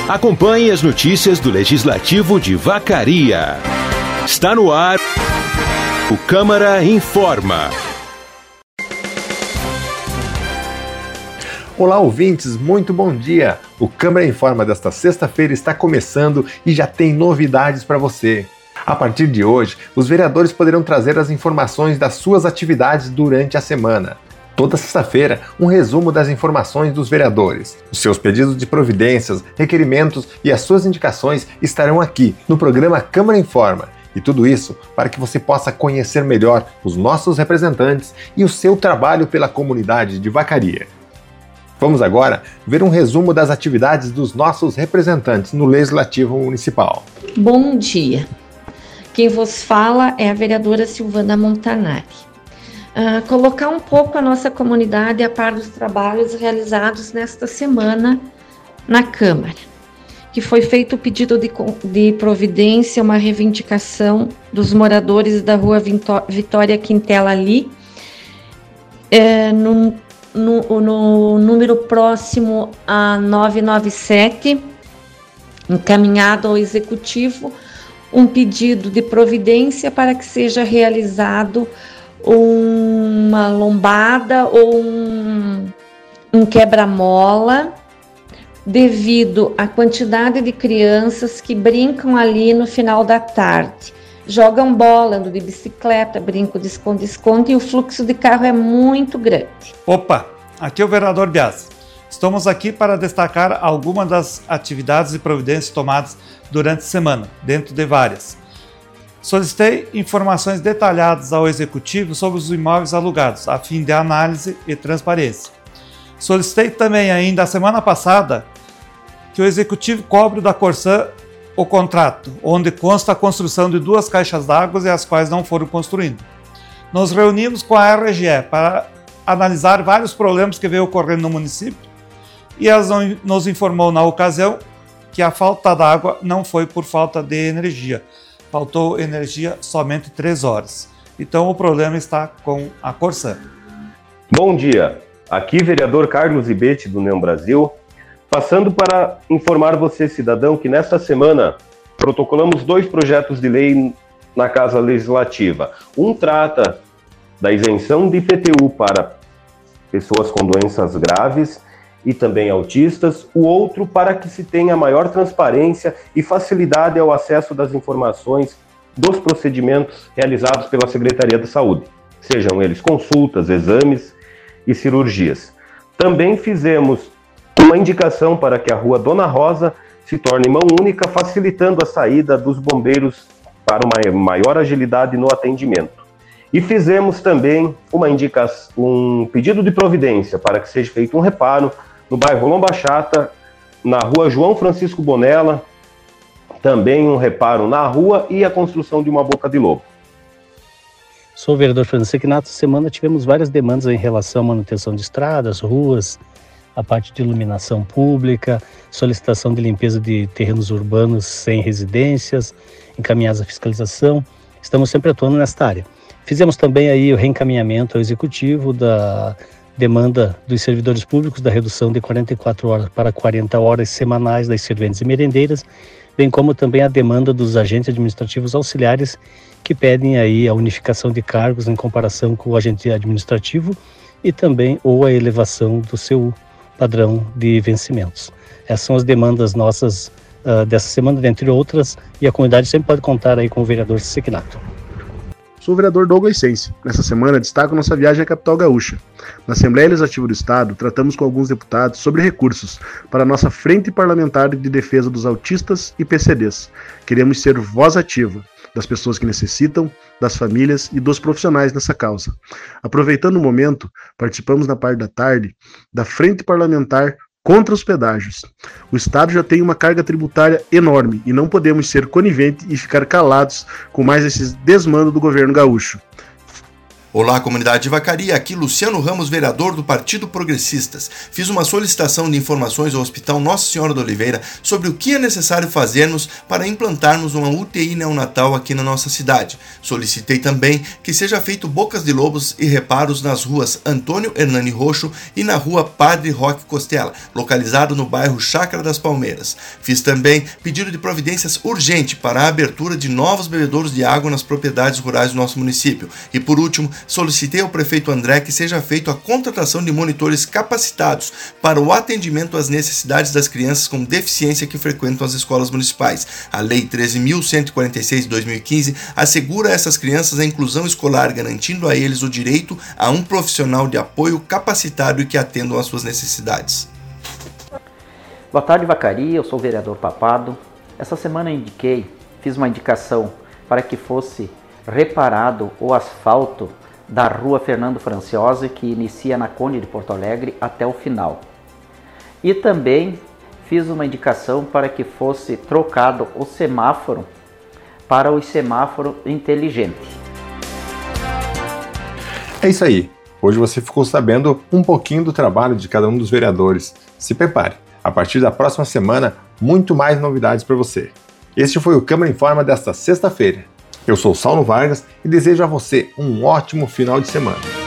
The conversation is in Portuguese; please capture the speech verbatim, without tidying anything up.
Acompanhe as notícias do Legislativo de Vacaria. Está no ar o Câmara Informa. Olá, ouvintes, muito bom dia! O Câmara Informa desta sexta-feira está começando e já tem novidades para você. A partir de hoje, os vereadores poderão trazer as informações das suas atividades durante a semana. Toda sexta-feira, um resumo das informações dos vereadores. Os seus pedidos de providências, requerimentos e as suas indicações estarão aqui no programa Câmara Informa. E tudo isso para que você possa conhecer melhor os nossos representantes e o seu trabalho pela comunidade de Vacaria. Vamos agora ver um resumo das atividades dos nossos representantes no Legislativo Municipal. Bom dia. Quem vos fala é a vereadora Silvana Montanari. Uh, colocar um pouco a nossa comunidade a par dos trabalhos realizados nesta semana na Câmara, que foi feito o pedido de, de providência, uma reivindicação dos moradores da rua Vitória Quintela ali, é, no, no, no número próximo a novecentos e noventa e sete, encaminhado ao Executivo, um pedido de providência para que seja realizado uma lombada ou um, um quebra-mola devido à quantidade de crianças que brincam ali no final da tarde. Jogam bola, andam de bicicleta, brincam de esconde-esconde e o fluxo de carro é muito grande. Opa, aqui é o vereador Bias. Estamos aqui para destacar algumas das atividades e providências tomadas durante a semana, dentro de várias. Solicitei informações detalhadas ao Executivo sobre os imóveis alugados, a fim de análise e transparência. Solicitei também ainda, a semana passada, que o Executivo cobre da Corsã o contrato, onde consta a construção de duas caixas d'água e as quais não foram construídas. Nos reunimos com a R G E para analisar vários problemas que veio ocorrendo no município e ela nos informou na ocasião que a falta d'água não foi por falta de energia. Faltou energia somente três horas. Então o problema está com a Corsã. Bom dia, aqui vereador Carlos Ibete do União Brasil, passando para informar você, cidadão, que nesta semana protocolamos dois projetos de lei na Casa Legislativa. Um trata da isenção de I P T U para pessoas com doenças graves e também autistas, o outro para que se tenha maior transparência e facilidade ao acesso das informações dos procedimentos realizados pela Secretaria da Saúde, sejam eles consultas, exames e cirurgias. Também fizemos uma indicação para que a rua Dona Rosa se torne mão única, facilitando a saída dos bombeiros para uma maior agilidade no atendimento. E fizemos também uma indicação, um pedido de providência para que seja feito um reparo no bairro Lomba Chata, na rua João Francisco Bonella, também um reparo na rua e a construção de uma boca de lobo. Sou o vereador Fernando Sequinato. Semana tivemos várias demandas em relação à manutenção de estradas, ruas, a parte de iluminação pública, solicitação de limpeza de terrenos urbanos sem residências, encaminhados à fiscalização. Estamos sempre atuando nesta área. Fizemos também aí o reencaminhamento ao Executivo da demanda dos servidores públicos da redução de quarenta e quatro horas para quarenta horas semanais das serventes e merendeiras, bem como também a demanda dos agentes administrativos auxiliares que pedem aí a unificação de cargos em comparação com o agente administrativo e também ou a elevação do seu padrão de vencimentos. Essas são as demandas nossas uh, dessa semana, dentre outras, e a comunidade sempre pode contar aí com o vereador Sequinato. Sou o vereador Douglas Sense. Nessa semana, destaco nossa viagem à capital gaúcha. Na Assembleia Legislativa do Estado, tratamos com alguns deputados sobre recursos para a nossa Frente Parlamentar de Defesa dos Autistas e P C Ds. Queremos ser voz ativa das pessoas que necessitam, das famílias e dos profissionais nessa causa. Aproveitando o momento, participamos na parte da tarde da Frente Parlamentar contra os pedágios. O Estado já tem uma carga tributária enorme e não podemos ser coniventes e ficar calados com mais esses desmandos do governo gaúcho. Olá, comunidade de Vacaria, aqui Luciano Ramos, vereador do Partido Progressistas. Fiz uma solicitação de informações ao Hospital Nossa Senhora da Oliveira sobre o que é necessário fazermos para implantarmos uma U T I neonatal aqui na nossa cidade. Solicitei também que seja feito bocas de lobos e reparos nas ruas Antônio Hernani Roxo e na rua Padre Roque Costela, localizado no bairro Chácara das Palmeiras. Fiz também pedido de providências urgente para a abertura de novos bebedouros de água nas propriedades rurais do nosso município. E por último, solicitei ao prefeito André que seja feita a contratação de monitores capacitados para o atendimento às necessidades das crianças com deficiência que frequentam as escolas municipais. A Lei treze mil cento e quarenta e seis de dois mil e quinze assegura a essas crianças a inclusão escolar, garantindo a eles o direito a um profissional de apoio capacitado e que atendam às suas necessidades. Boa tarde, Vacaria, eu sou o vereador Papado. Essa semana eu indiquei, fiz uma indicação para que fosse reparado o asfalto da rua Fernando Franciosi, que inicia na Conde de Porto Alegre até o final. E também fiz uma indicação para que fosse trocado o semáforo para o semáforo inteligente. É isso aí. Hoje você ficou sabendo um pouquinho do trabalho de cada um dos vereadores. Se prepare. A partir da próxima semana, muito mais novidades para você. Este foi o Câmara Informa desta sexta-feira. Eu sou Saulo Vargas e desejo a você um ótimo final de semana.